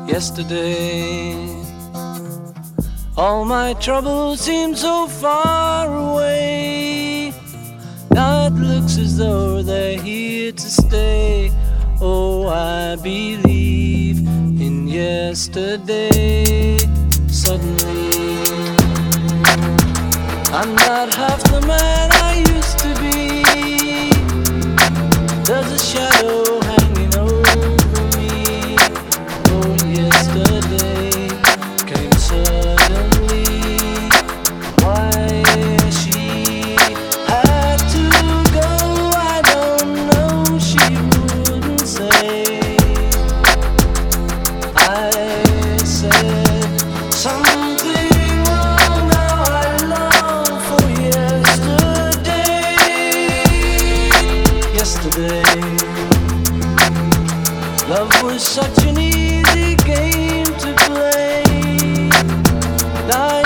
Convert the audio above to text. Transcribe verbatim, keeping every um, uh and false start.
yesterday. All my troubles seem so far away. Now it looks as though they're here to stay. Oh, I believe in yesterday. Suddenly, I'm not half the man I used to be. There's a shadow hanging over me. Oh, yesterday came suddenly. Why she had to go, I don't know. She wouldn't say. I said something wrong. Now I long for yesterday. Yesterday, love was such an easy game to play. Now